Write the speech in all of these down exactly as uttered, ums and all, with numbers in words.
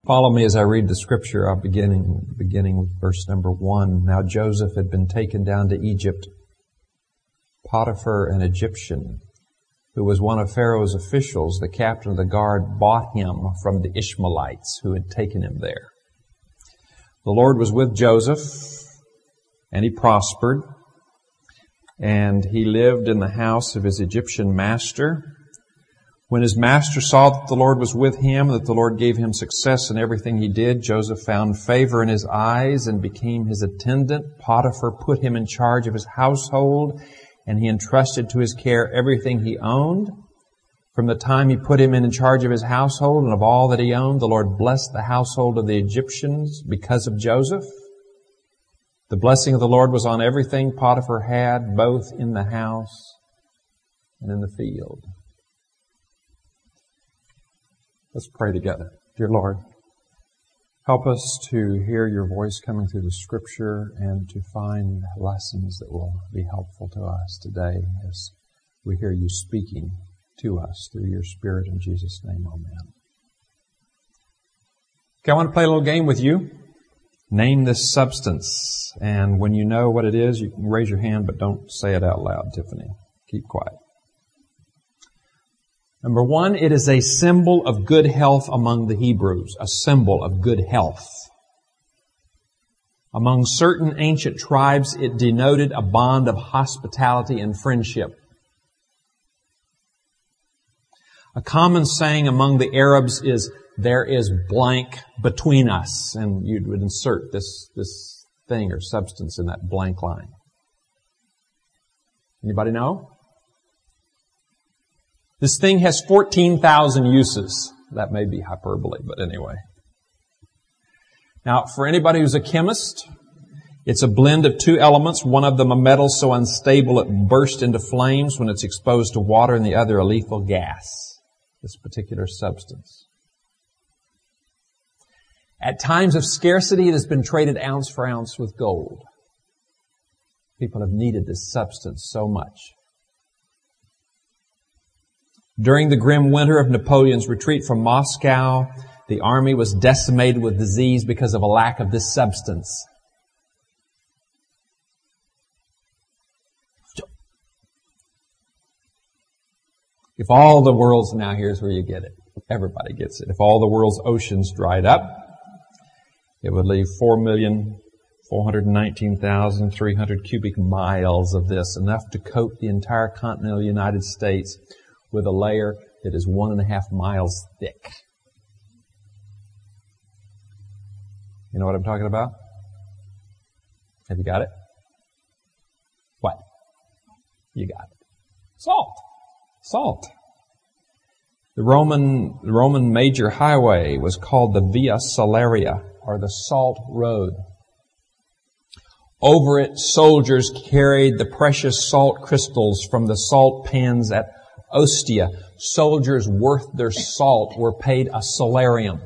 Follow me as I read the scripture. I'll beginning, beginning with verse number one. Now Joseph had been taken down to Egypt. Potiphar, an Egyptian, who was one of Pharaoh's officials, the captain of the guard, bought him from the Ishmaelites who had taken him there. The Lord was with Joseph, and he prospered, and he lived in the house of his Egyptian master. When his master saw that the Lord was with him, that the Lord gave him success in everything he did, Joseph found favor in his eyes and became his attendant. Potiphar put him in charge of his household, and he entrusted to his care everything he owned. From the time he put him in charge of his household and of all that he owned, the Lord blessed the household of the Egyptians because of Joseph. The blessing of the Lord was on everything Potiphar had, both in the house and in the field. Let's pray together. Dear Lord, help us to hear your voice coming through the scripture and to find lessons that will be helpful to us today as we hear you speaking to us through your Spirit. In Jesus' name, amen. Okay, I want to play a little game with you. Name this substance. And when you know what it is, you can raise your hand, but don't say it out loud, Tiffany. Keep quiet. Number one, it is a symbol of good health among the Hebrews, a symbol of good health. Among certain ancient tribes, it denoted a bond of hospitality and friendship. A common saying among the Arabs is, there is blank between us, and you would insert this, this thing or substance in that blank line. Anybody know? This thing has fourteen thousand uses. That may be hyperbole, but anyway. Now, for anybody who's a chemist, it's a blend of two elements, one of them a metal so unstable it bursts into flames when it's exposed to water, and the other a lethal gas, this particular substance. At times of scarcity, it has been traded ounce for ounce with gold. People have needed this substance so much. During the grim winter of Napoleon's retreat from Moscow, the army was decimated with disease because of a lack of this substance. If all the world's, now here's where you get it. Everybody gets it. If all the world's oceans dried up, it would leave four million four hundred nineteen thousand three hundred cubic miles of this, enough to coat the entire continental United States with a layer that is one and a half miles thick. You know what I'm talking about? Have you got it? What? You got it. Salt. Salt. The Roman, the Roman major highway was called the Via Salaria, or the Salt Road. Over it, soldiers carried the precious salt crystals from the salt pans at Ostia. Soldiers worth their salt were paid a salarium.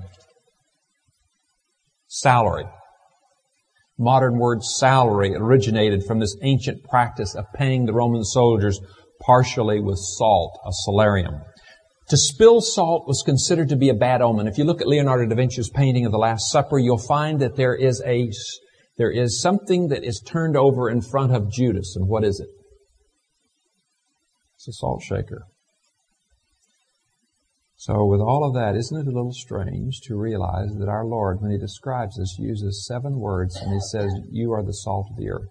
Salary. Modern word salary originated from this ancient practice of paying the Roman soldiers partially with salt, a salarium. To spill salt was considered to be a bad omen. If you look at Leonardo da Vinci's painting of the Last Supper, you'll find that there is a, there is something that is turned over in front of Judas. And what is it? It's a salt shaker. So with all of that, isn't it a little strange to realize that our Lord, when He describes us, uses seven words and He says, you are the salt of the earth.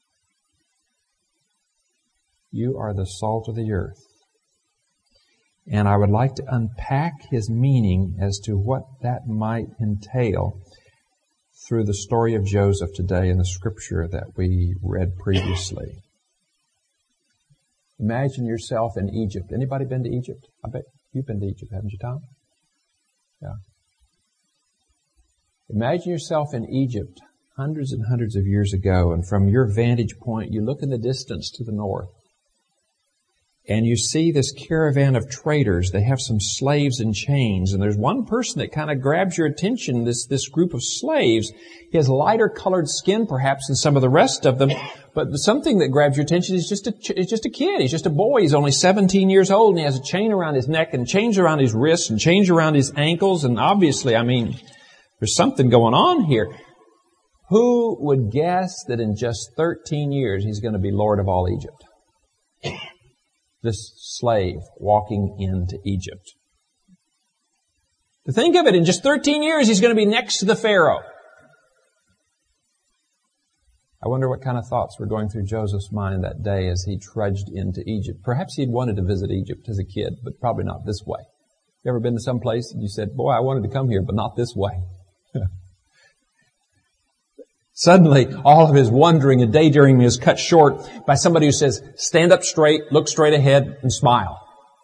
You are the salt of the earth. And I would like to unpack His meaning as to what that might entail through the story of Joseph today in the scripture that we read previously. Imagine yourself in Egypt. Anybody been to Egypt? I bet you've been to Egypt, haven't you, Tom? Yeah. Imagine yourself in Egypt hundreds and hundreds of years ago, and from your vantage point, you look in the distance to the north, and you see this caravan of traders. They have some slaves in chains, and there's one person that kind of grabs your attention, this, this group of slaves. He has lighter colored skin perhaps than some of the rest of them, but something that grabs your attention is just a, is just a kid. He's just a boy. He's only seventeen years old, and he has a chain around his neck and chains around his wrists and chains around his ankles, and obviously, I mean, There's something going on here. Who would guess that in just thirteen years he's going to be Lord of all Egypt? This slave walking into Egypt. To think of it, in just thirteen years he's going to be next to the Pharaoh. I wonder what kind of thoughts were going through Joseph's mind that day as he trudged into Egypt. Perhaps he'd wanted to visit Egypt as a kid, but probably not this way. You ever been to some place and you said, boy, I wanted to come here, but not this way? Suddenly, all of his wondering and daydreaming is cut short by somebody who says, stand up straight, look straight ahead, and smile.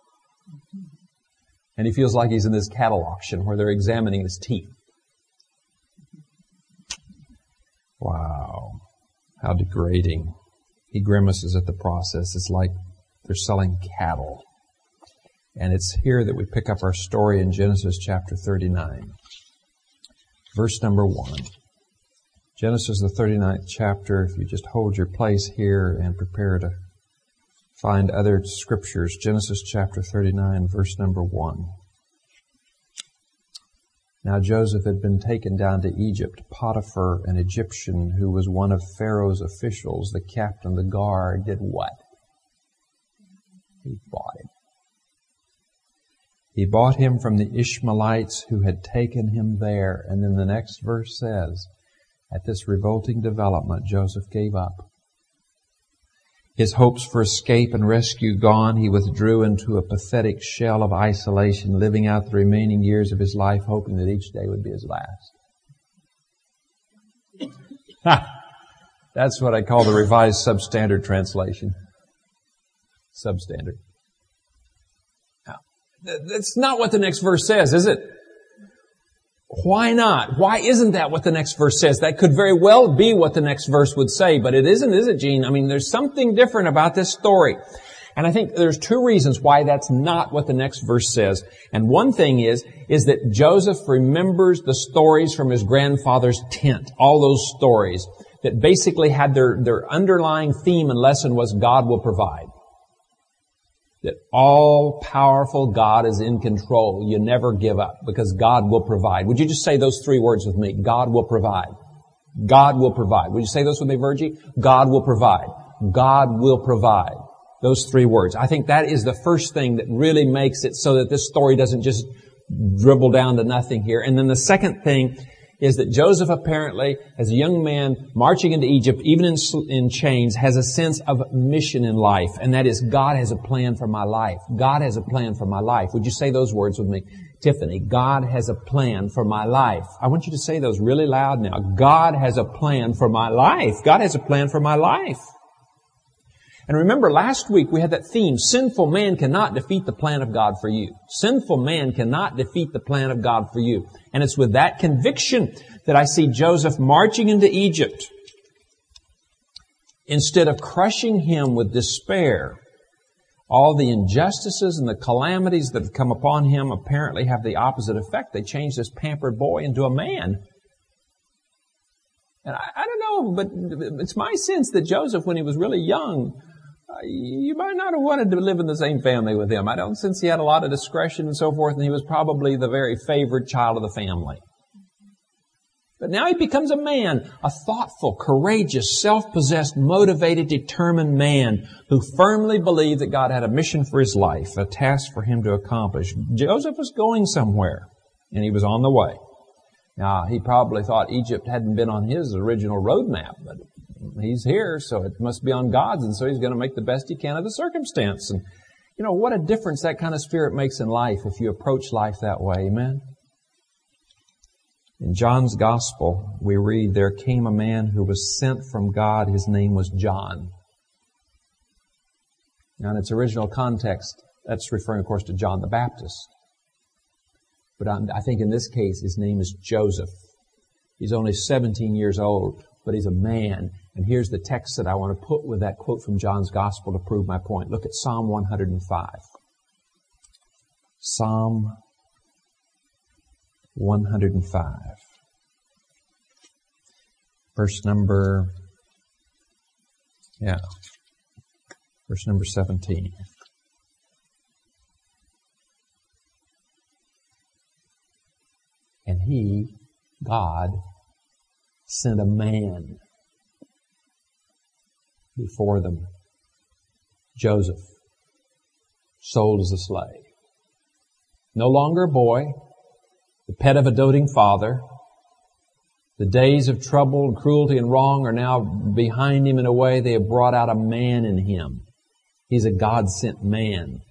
And he feels like he's in this cattle auction where they're examining his teeth. Wow. How degrading. He grimaces at the process. It's like they're selling cattle. And it's here that we pick up our story in Genesis chapter thirty-nine. Verse number one. Genesis, the thirty-ninth chapter. If you just hold your place here and prepare to find other scriptures. Genesis chapter thirty-nine, verse number one. Now Joseph had been taken down to Egypt. Potiphar, an Egyptian who was one of Pharaoh's officials, the captain of the guard, did what? He bought him. He bought him from the Ishmaelites who had taken him there. And then the next verse says, at this revolting development, Joseph gave up. His hopes for escape and rescue gone, he withdrew into a pathetic shell of isolation, living out the remaining years of his life, hoping that each day would be his last. That's what I call the Revised Substandard translation. Substandard. Now, that's not what the next verse says, is it? Why not? Why isn't that what the next verse says? That could very well be what the next verse would say, but it isn't, is it, Gene? I mean, there's something different about this story. And I think there's two reasons why that's not what the next verse says. And one thing is, is that Joseph remembers the stories from his grandfather's tent. All those stories that basically had their, their underlying theme and lesson was God will provide. That all-powerful God is in control. You never give up because God will provide. Would you just say those three words with me? God will provide. God will provide. Would you say those with me, Virgie? God will provide. God will provide. Those three words. I think that is the first thing that really makes it so that this story doesn't just dribble down to nothing here. And then the second thing is that Joseph apparently, as a young man marching into Egypt, even in, in chains, has a sense of mission in life. And that is, God has a plan for my life. God has a plan for my life. Would you say those words with me? Tiffany, God has a plan for my life. I want you to say those really loud now. God has a plan for my life. God has a plan for my life. And remember, last week we had that theme, sinful man cannot defeat the plan of God for you. Sinful man cannot defeat the plan of God for you. And it's with that conviction that I see Joseph marching into Egypt. Instead of crushing him with despair, all the injustices and the calamities that have come upon him apparently have the opposite effect. They change this pampered boy into a man. And I, I don't know, but it's my sense that Joseph, when he was really young, Uh, you might not have wanted to live in the same family with him. I don't sense he had a lot of discretion and so forth, and he was probably the very favored child of the family. But now he becomes a man, a thoughtful, courageous, self-possessed, motivated, determined man who firmly believed that God had a mission for his life, a task for him to accomplish. Joseph was going somewhere, and he was on the way. Now, he probably thought Egypt hadn't been on his original roadmap, but he's here, so it must be on God's, and so he's going to make the best he can of the circumstance. And, you know, what a difference that kind of spirit makes in life if you approach life that way, amen? In John's Gospel, we read, there came a man who was sent from God. His name was John. Now, in its original context, that's referring, of course, to John the Baptist. But I think in this case, his name is Joseph. He's only seventeen years old, but he's a man. And here's the text that I want to put with that quote from John's Gospel to prove my point. Look at Psalm one hundred five. Psalm one hundred five. Verse number, yeah, verse number seventeen. And he God sent a man before them. Joseph, sold as a slave. No longer a boy, the pet of a doting father. The days of trouble and cruelty and wrong are now behind him in a way. They have brought out a man in him. He's a God-sent man.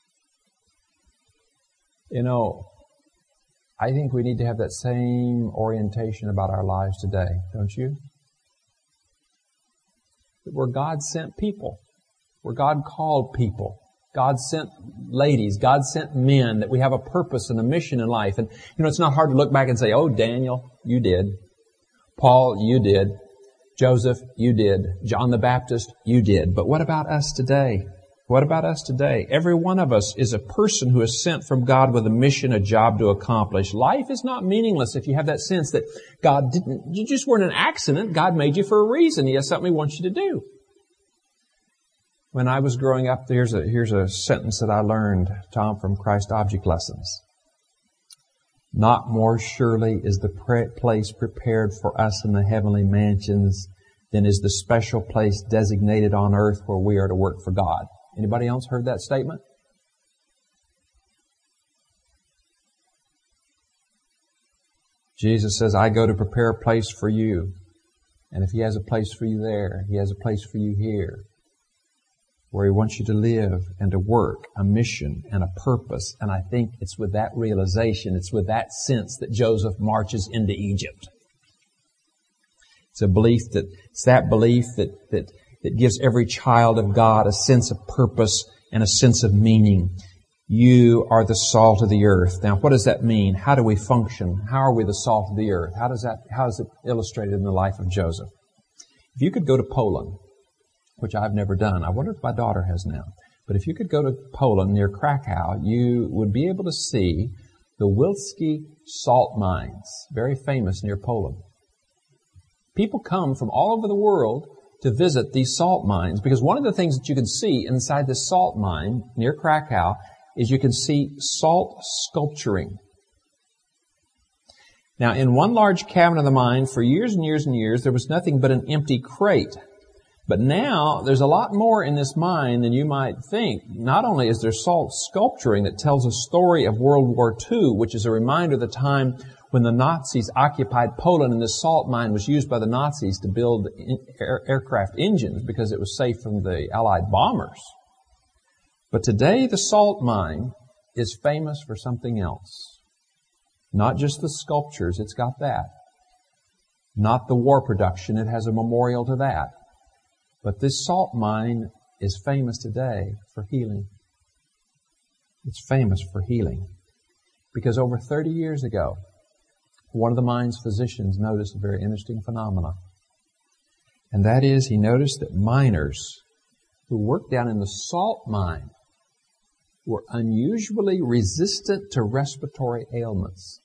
You know, I think we need to have that same orientation about our lives today, don't you? That we're God-sent people. We're God-called people. God-sent ladies, God-sent men, that we have a purpose and a mission in life. And, you know, it's not hard to look back and say, oh, Daniel, you did. Paul, you did. Joseph, you did. John the Baptist, you did. But what about us today? What about us today? Every one of us is a person who is sent from God with a mission, a job to accomplish. Life is not meaningless if you have that sense that God didn't, you just weren't an accident. God made you for a reason. He has something He wants you to do. When I was growing up, here's a, here's a sentence that I learned, Tom, from Christ Object Lessons. Not more surely is the pre- place prepared for us in the heavenly mansions than is the special place designated on earth where we are to work for God. Anybody else heard that statement? Jesus says, I go to prepare a place for you. And if He has a place for you there, He has a place for you here, where He wants you to live and to work, a mission and a purpose. And I think it's with that realization, it's with that sense that Joseph marches into Egypt. It's a belief that, it's that belief that, that, that gives every child of God a sense of purpose and a sense of meaning. You are the salt of the earth. Now, what does that mean? How do we function? How are we the salt of the earth? How does that, how is it illustrated in the life of Joseph? If you could go to Poland, which I've never done. I wonder if my daughter has now. But if you could go to Poland near Krakow, you would be able to see the Wilski salt mines, very famous near Poland. People come from all over the world to visit these salt mines because one of the things that you can see inside this salt mine near Krakow is you can see salt sculpturing. Now, in one large cavern of the mine, for years and years and years, there was nothing but an empty crate. But now, there's a lot more in this mine than you might think. Not only is there salt sculpturing that tells a story of World War Two, which is a reminder of the time when the Nazis occupied Poland and this salt mine was used by the Nazis to build air- aircraft engines because it was safe from the Allied bombers. But today, the salt mine is famous for something else. Not just the sculptures, it's got that. Not the war production, it has a memorial to that. But this salt mine is famous today for healing. It's famous for healing. Because over thirty years ago, one of the mine's physicians noticed a very interesting phenomenon. And that is, he noticed that miners who worked down in the salt mine were unusually resistant to respiratory ailments.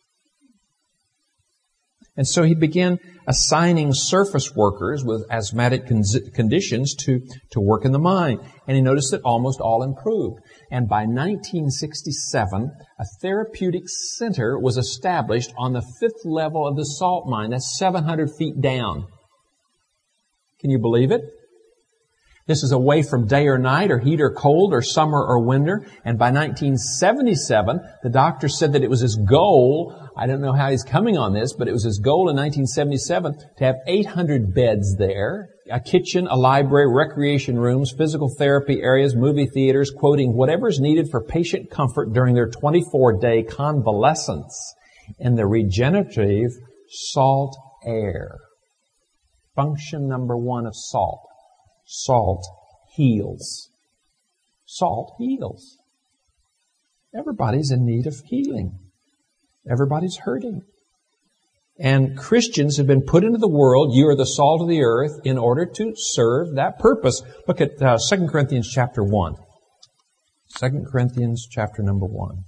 And so he began assigning surface workers with asthmatic con- conditions to, to work in the mine. And he noticed that almost all improved. And by nineteen sixty-seven, a therapeutic center was established on the fifth level of the salt mine. That's seven hundred feet down. Can you believe it? This is away from day or night or heat or cold or summer or winter. And by nineteen seventy-seven, the doctor said that it was his goal, I don't know how he's coming on this, but it was his goal in nineteen seventy-seven to have eight hundred beds there, a kitchen, a library, recreation rooms, physical therapy areas, movie theaters, quoting, whatever is needed for patient comfort during their twenty-four day convalescence in the regenerative salt air. Function number one of salt. Salt heals. Salt heals. Everybody's in need of healing. Everybody's hurting. And Christians have been put into the world, you are the salt of the earth, in order to serve that purpose. Look at uh, Second Corinthians chapter one. Second Corinthians chapter number one.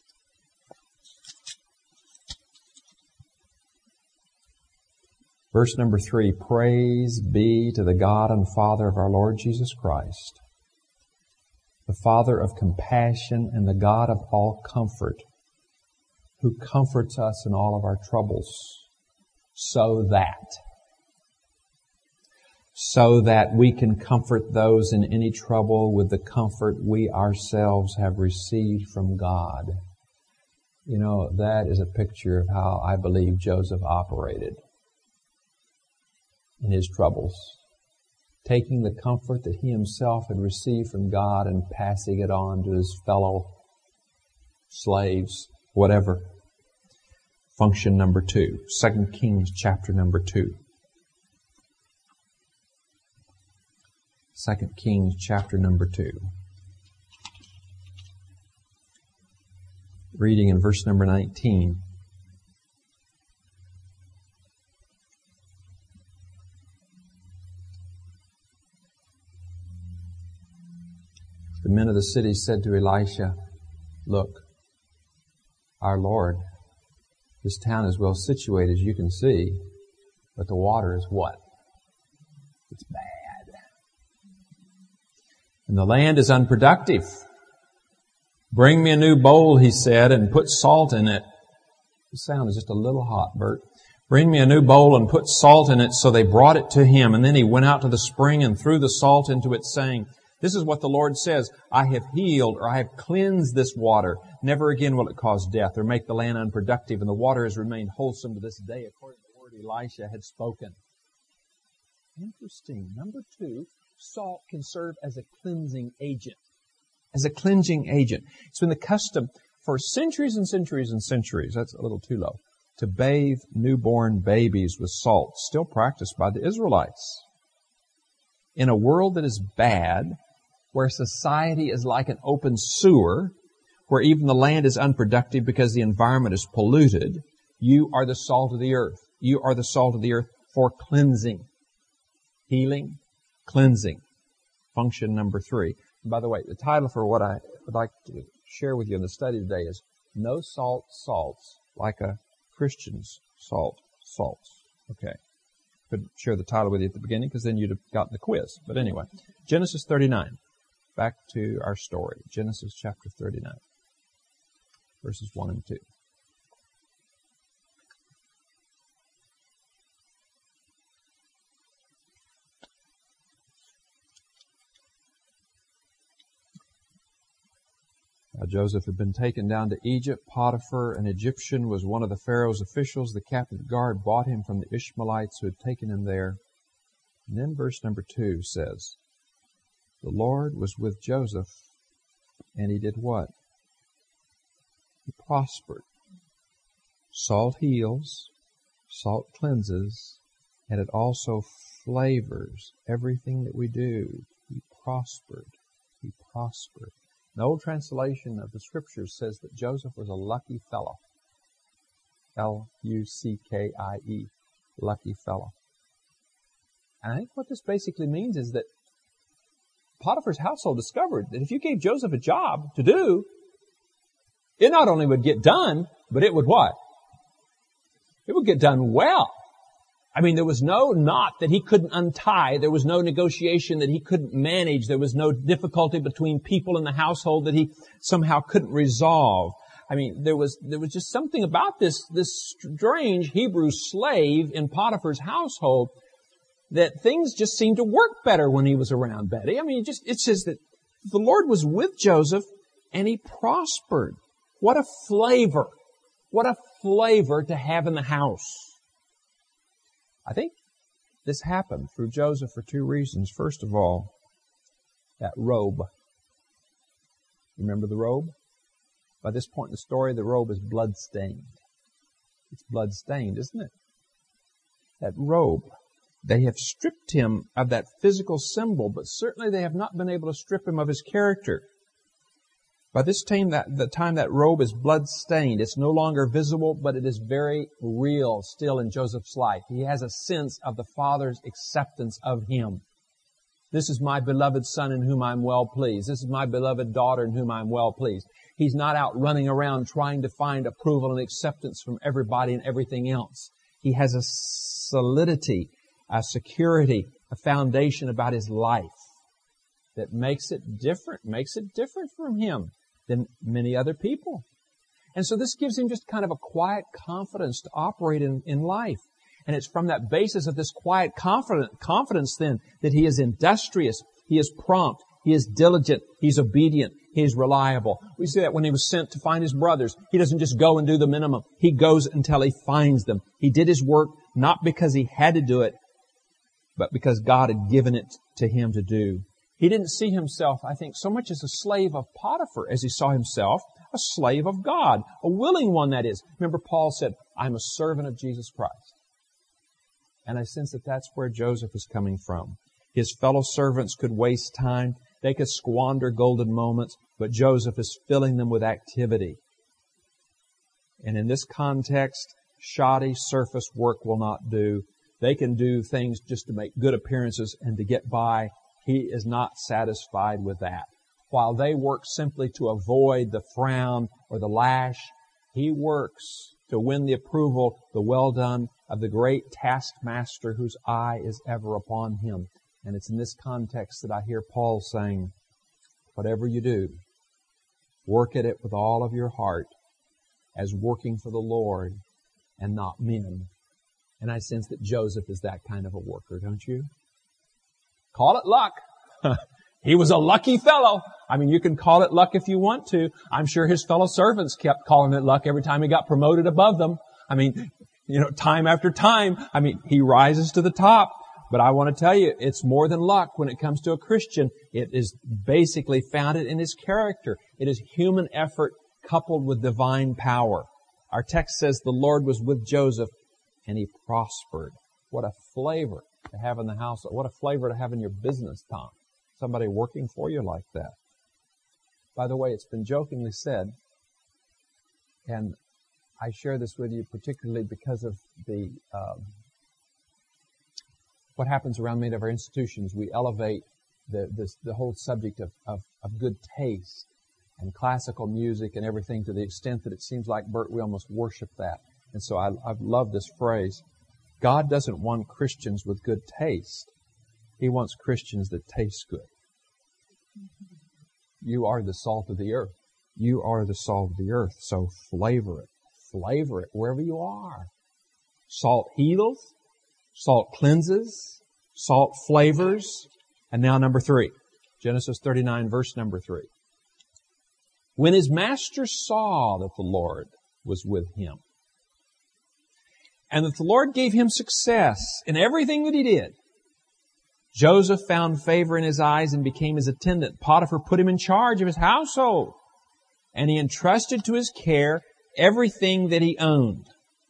Verse number three, praise be to the God and Father of our Lord Jesus Christ, the Father of compassion and the God of all comfort, who comforts us in all of our troubles, So that. So that we can comfort those in any trouble with the comfort we ourselves have received from God. You know, that is a picture of how I believe Joseph operated in his troubles. Taking the comfort that he himself had received from God and passing it on to his fellow slaves, whatever. Function number two. Second Kings chapter number two. Second Kings chapter number two. Reading in verse number nineteen. The men of the city said to Elisha, "Look, our Lord, this town is well situated, as you can see, but the water is what? It's bad. And the land is unproductive. Bring me a new bowl," he said, "and put salt in it." The sound is just a little hot, Bert. "Bring me a new bowl and put salt in it." So they brought it to him, and then he went out to the spring and threw the salt into it, saying, "This is what the Lord says, I have healed," or "I have cleansed this water. Never again will it cause death or make the land unproductive." And the water has remained wholesome to this day, according to the word Elisha had spoken. Interesting. Number two, salt can serve as a cleansing agent. As a cleansing agent. It's been the custom for centuries and centuries and centuries, that's a little too low, to bathe newborn babies with salt, still practiced by the Israelites. In a world that is bad, where society is like an open sewer, where even the land is unproductive because the environment is polluted, you are the salt of the earth. You are the salt of the earth for cleansing. Healing, cleansing. Function number three. And by the way, the title for what I would like to share with you in the study today is "No Salt Salts Like a Christian's Salt Salts." Okay. Couldn't share the title with you at the beginning because then you'd have gotten the quiz. But anyway, Genesis thirty-nine. Back to our story. Genesis chapter thirty-nine. Verses one and two. Now Joseph had been taken down to Egypt. Potiphar, an Egyptian, was one of the Pharaoh's officials. The captive guard bought him from the Ishmaelites who had taken him there. And then verse number two says, "The Lord was with Joseph, and he did what? He prospered." Salt heals, salt cleanses, and it also flavors everything that we do. He prospered. He prospered. An old translation of the Scriptures says that Joseph was a lucky fellow. L U C K I E. Lucky fellow. And I think what this basically means is that Potiphar's household discovered that if you gave Joseph a job to do, it not only would get done, but it would what? It would get done well. I mean, there was no knot that he couldn't untie. There was no negotiation that he couldn't manage. There was no difficulty between people in the household that he somehow couldn't resolve. I mean, there was, there was just something about this, this strange Hebrew slave in Potiphar's household that things just seemed to work better when he was around, Betty. I mean, it just, it says that the Lord was with Joseph and he prospered. What a flavor. What a flavor to have in the house. I think this happened through Joseph for two reasons. First of all, that robe. Remember the robe? By this point in the story, the robe is blood-stained. It's blood-stained, isn't it? That robe. They have stripped him of that physical symbol, but certainly they have not been able to strip him of his character. By this time that, the time that robe is blood-stained, it's no longer visible, but it is very real still in Joseph's life. He has a sense of the Father's acceptance of him. This is my beloved son in whom I'm well pleased. This is my beloved daughter in whom I'm well pleased. He's not out running around trying to find approval and acceptance from everybody and everything else. He has a solidity, a security, a foundation about his life that makes it different, makes it different from him than many other people. And so this gives him just kind of a quiet confidence to operate in, in life. And it's from that basis of this quiet confident, confidence then that he is industrious, he is prompt, he is diligent, he's obedient, he's reliable. We see that when he was sent to find his brothers. He doesn't just go and do the minimum. He goes until he finds them. He did his work not because he had to do it, but because God had given it to him to do. He didn't see himself, I think, so much as a slave of Potiphar as he saw himself a slave of God, a willing one, that is. Remember, Paul said, I'm a servant of Jesus Christ. And I sense that that's where Joseph is coming from. His fellow servants could waste time. They could squander golden moments, but Joseph is filling them with activity. And in this context, shoddy surface work will not do. They can do things just to make good appearances and to get by. He is not satisfied with that. While they work simply to avoid the frown or the lash, he works to win the approval, the well done, of the great taskmaster whose eye is ever upon him. And it's in this context that I hear Paul saying, whatever you do, work at it with all of your heart as working for the Lord and not men. And I sense that Joseph is that kind of a worker, don't you? Call it luck. He was a lucky fellow. I mean, you can call it luck if you want to. I'm sure his fellow servants kept calling it luck every time he got promoted above them. I mean, you know, time after time. I mean, he rises to the top. But I want to tell you, it's more than luck when it comes to a Christian. It is basically founded in his character. It is human effort coupled with divine power. Our text says the Lord was with Joseph and he prospered. What a flavor to have in the house. What a flavor to have in your business, Tom. Somebody working for you like that. By the way, it's been jokingly said, and I share this with you particularly because of the um, what happens around many of our institutions. We elevate the this, the whole subject of, of, of good taste and classical music and everything to the extent that it seems like, Bert, we almost worship that. And so I, I love this phrase. God doesn't want Christians with good taste. He wants Christians that taste good. You are the salt of the earth. You are the salt of the earth. So flavor it. Flavor it wherever you are. Salt heals. Salt cleanses. Salt flavors. And now number three. Genesis thirty-nine, verse number three. When his master saw that the Lord was with him, and that the Lord gave him success in everything that he did, Joseph found favor in his eyes and became his attendant. Potiphar put him in charge of his household, and he entrusted to his care everything that he owned.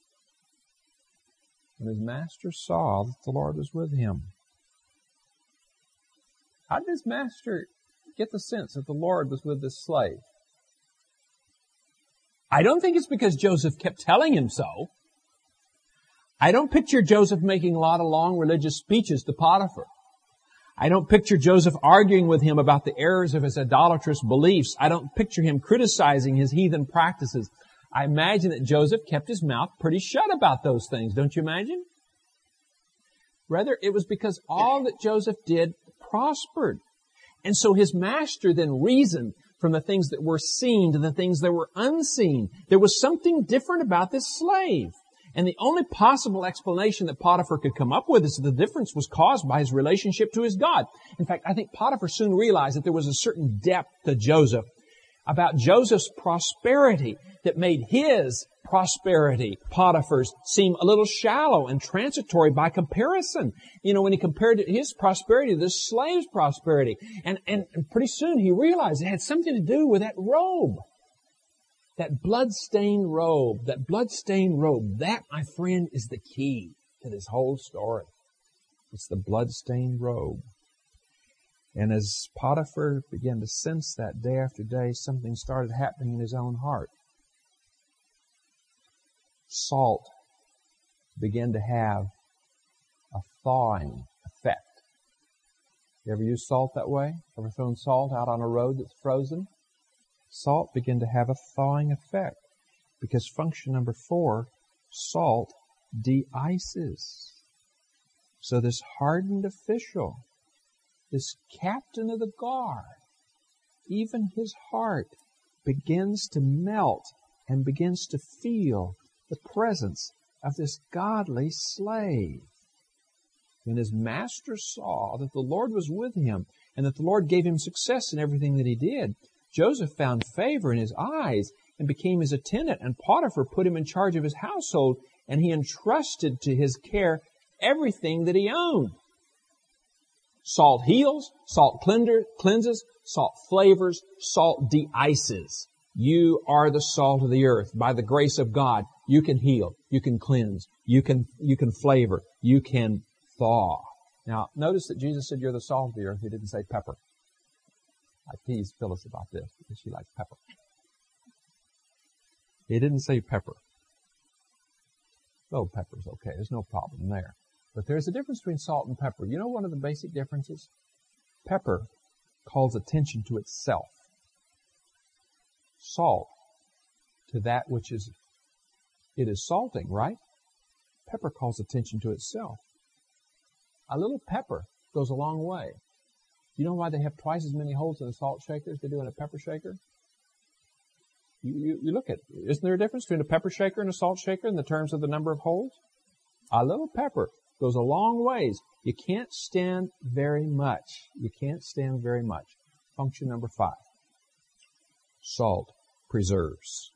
When his master saw that the Lord was with him. How did his master get the sense that the Lord was with this slave? I don't think it's because Joseph kept telling him so. I don't picture Joseph making a lot of long religious speeches to Potiphar. I don't picture Joseph arguing with him about the errors of his idolatrous beliefs. I don't picture him criticizing his heathen practices. I imagine that Joseph kept his mouth pretty shut about those things, don't you imagine? Rather, it was because all that Joseph did prospered. And so his master then reasoned from the things that were seen to the things that were unseen. There was something different about this slave. And the only possible explanation that Potiphar could come up with is that the difference was caused by his relationship to his God. In fact, I think Potiphar soon realized that there was a certain depth to Joseph, about Joseph's prosperity, that made his prosperity, Potiphar's, seem a little shallow and transitory by comparison. You know, when he compared his prosperity to this slave's prosperity. And, and, and pretty soon he realized it had something to do with that robe. That blood-stained robe, that blood-stained robe, that, my friend, is the key to this whole story. It's the blood-stained robe. And as Potiphar began to sense that day after day, something started happening in his own heart. Salt began to have a thawing effect. You ever use salt that way? Ever thrown salt out on a road that's frozen? Salt began to have a thawing effect because function number four, salt de-ices. So this hardened official, this captain of the guard, even his heart begins to melt and begins to feel the presence of this godly slave. When his master saw that the Lord was with him and that the Lord gave him success in everything that he did, Joseph found favor in his eyes and became his attendant, and Potiphar put him in charge of his household, and he entrusted to his care everything that he owned. Salt heals, salt cleanses, salt flavors, salt de-ices. You are the salt of the earth. By the grace of God, you can heal, you can cleanse, you can, you can flavor, you can thaw. Now, notice that Jesus said you're the salt of the earth. He didn't say pepper. I teased Phyllis about this because she likes pepper. He didn't say pepper. Oh, pepper's okay. There's no problem there. But there's a difference between salt and pepper. You know one of the basic differences? Pepper calls attention to itself. Salt to that which is, it is salting, right? Pepper calls attention to itself. A little pepper goes a long way. You know why they have twice as many holes in a salt shaker as they do in a pepper shaker? You, you, you look at, isn't there a difference between a pepper shaker and a salt shaker in the terms of the number of holes? A little pepper goes a long ways. You can't stand very much. You can't stand very much. Function number five. Salt preserves.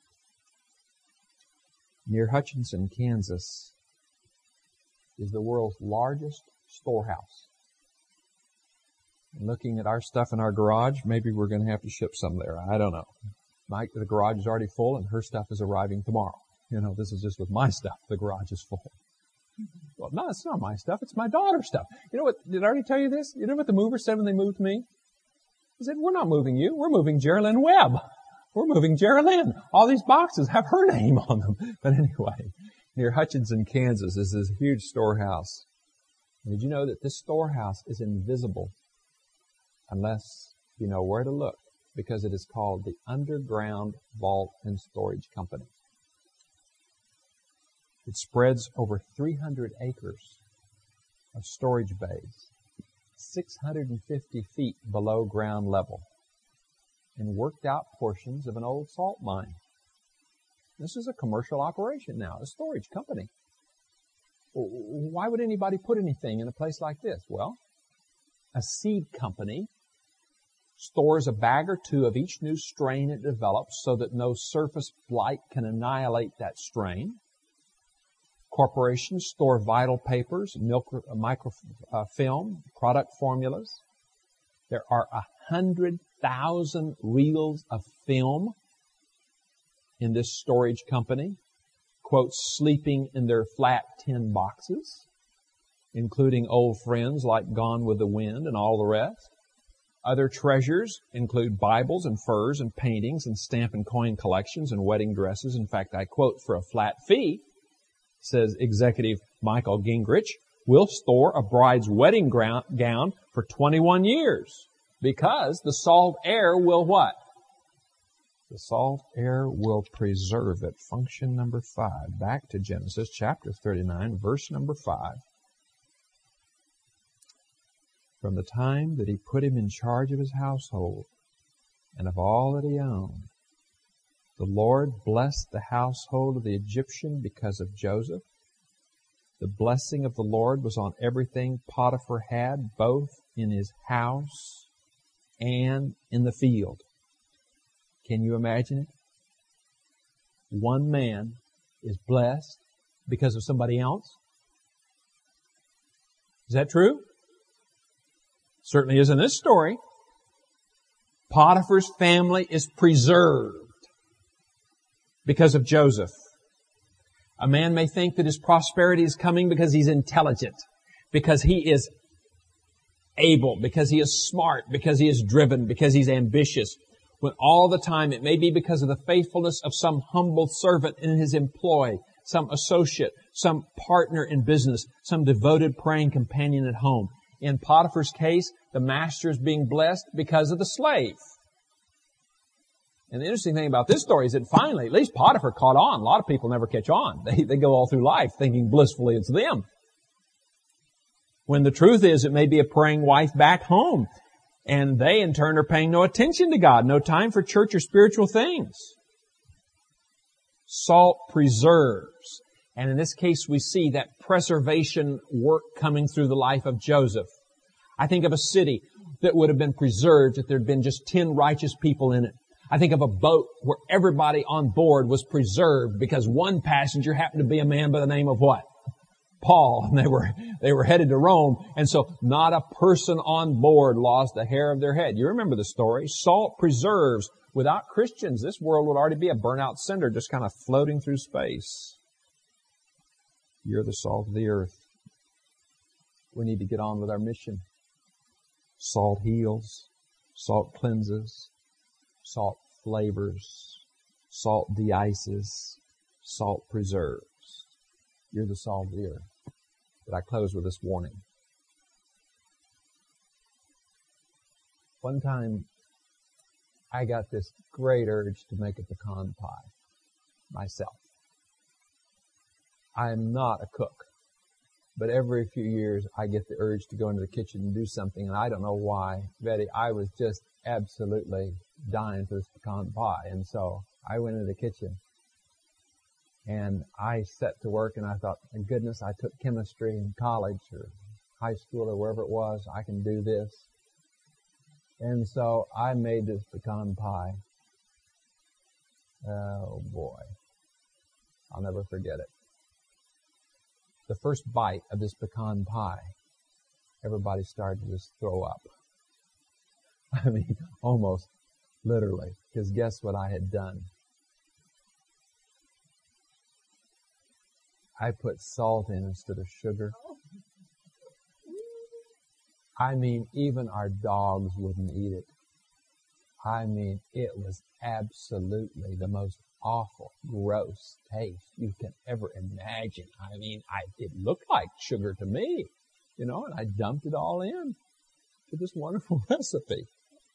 Near Hutchinson, Kansas, is the world's largest storehouse. And looking at our stuff in our garage, maybe we're going to have to ship some there. I don't know. My, the garage is already full, and her stuff is arriving tomorrow. You know, this is just with my stuff. The garage is full. Well, no, it's not my stuff. It's my daughter's stuff. You know what? Did I already tell you this? You know what the movers said when they moved me? They said, we're not moving you. We're moving Geraldine Webb. We're moving Geraldine. All these boxes have her name on them. But anyway, near Hutchinson, Kansas, is this huge storehouse. And did you know that this storehouse is invisible unless you know where to look? Because it is called the Underground Vault and Storage Company. It spreads over three hundred acres of storage bays, six hundred fifty feet below ground level, in worked out portions of an old salt mine. This is a commercial operation now, a storage company. Why would anybody put anything in a place like this? Well, a seed company stores a bag or two of each new strain it develops so that no surface blight can annihilate that strain. Corporations store vital papers, milk, uh, microfilm, uh, product formulas. There are a hundred thousand reels of film in this storage company, quote, sleeping in their flat tin boxes, including old friends like Gone with the Wind and all the rest. Other treasures include Bibles and furs and paintings and stamp and coin collections and wedding dresses. In fact, I quote, for a flat fee, says Executive Michael Gingrich, we'll store a bride's wedding gown for twenty-one years because the salt air will what? The salt air will preserve it. Function number five. Back to Genesis chapter thirty-nine, verse number five. From the time that he put him in charge of his household and of all that he owned, the Lord blessed the household of the Egyptian because of Joseph. The blessing of the Lord was on everything Potiphar had, both in his house and in the field. Can you imagine it? One man is blessed because of somebody else. Is that true? Certainly is in this story. Potiphar's family is preserved because of Joseph. A man may think that his prosperity is coming because he's intelligent, because he is able, because he is smart, because he is driven, because he's ambitious, when all the time it may be because of the faithfulness of some humble servant in his employ, some associate, some partner in business, some devoted praying companion at home. In Potiphar's case, the master is being blessed because of the slave. And the interesting thing about this story is that finally, at least Potiphar caught on. A lot of people never catch on. They, they go all through life thinking blissfully it's them. When the truth is, it may be a praying wife back home. And they, in turn, are paying no attention to God, no time for church or spiritual things. Salt preserves. And in this case, we see that preservation work coming through the life of Joseph. I think of a city that would have been preserved if there had been just ten righteous people in it. I think of a boat where everybody on board was preserved because one passenger happened to be a man by the name of what? Paul. And they were, they were headed to Rome. And so not a person on board lost a hair of their head. You remember the story. Salt preserves. Without Christians, this world would already be a burnout cinder just kind of floating through space. You're the salt of the earth. We need to get on with our mission. Salt heals. Salt cleanses. Salt flavors. Salt de-ices. Salt preserves. You're the salt of the earth. But I close with this warning. One time, I got this great urge to make a pecan pie myself. I am not a cook, but every few years I get the urge to go into the kitchen and do something, and I don't know why. Betty, I was just absolutely dying for this pecan pie, and so I went into the kitchen, and I set to work, and I thought, my goodness, I took chemistry in college or high school or wherever it was. I can do this. And so I made this pecan pie. Oh boy. I'll never forget it. The first bite of this pecan pie, everybody started to just throw up. I mean, almost literally. Because guess what I had done? I put salt in instead of sugar. I mean, even our dogs wouldn't eat it. I mean, it was absolutely the most awful, gross taste you can ever imagine. I mean, I, it looked like sugar to me, you know, and I dumped it all in to this wonderful recipe.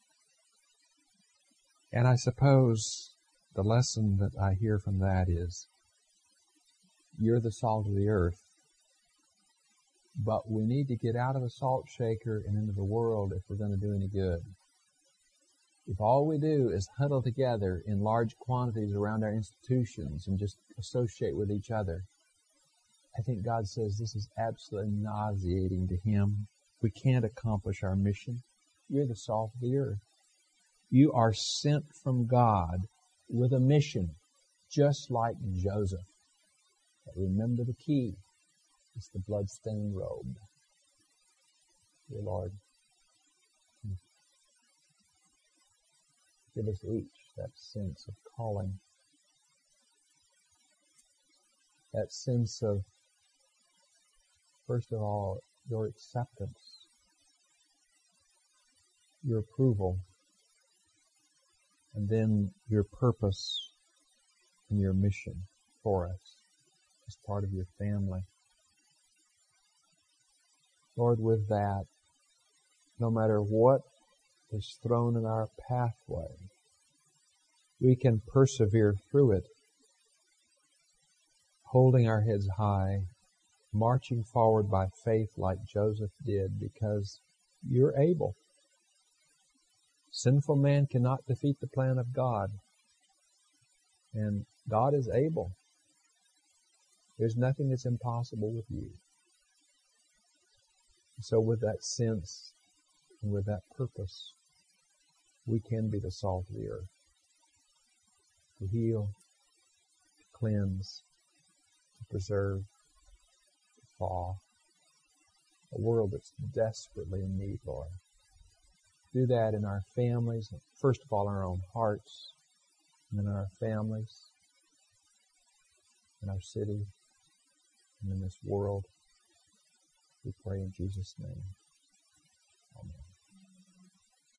And I suppose the lesson that I hear from that is, you're the salt of the earth. But we need to get out of the salt shaker and into the world if we're going to do any good. If all we do is huddle together in large quantities around our institutions and just associate with each other, I think God says this is absolutely nauseating to Him. We can't accomplish our mission. You're the salt of the earth. You are sent from God with a mission, just like Joseph. But remember the key. It's the blood-stained robe. Dear Lord, give us each that sense of calling, that sense of, first of all, your acceptance, your approval, and then your purpose and your mission for us as part of your family. Lord, with that, no matter what is thrown in our pathway, we can persevere through it, holding our heads high, marching forward by faith like Joseph did, because you're able. Sinful man cannot defeat the plan of God, and God is able. There's nothing that's impossible with you. So with that sense and with that purpose, we can be the salt of the earth, to heal, to cleanse, to preserve, to thaw. A world that's desperately in need, Lord. Do that in our families, first of all in our own hearts, and then in our families, in our city, and in this world. We pray in Jesus' name.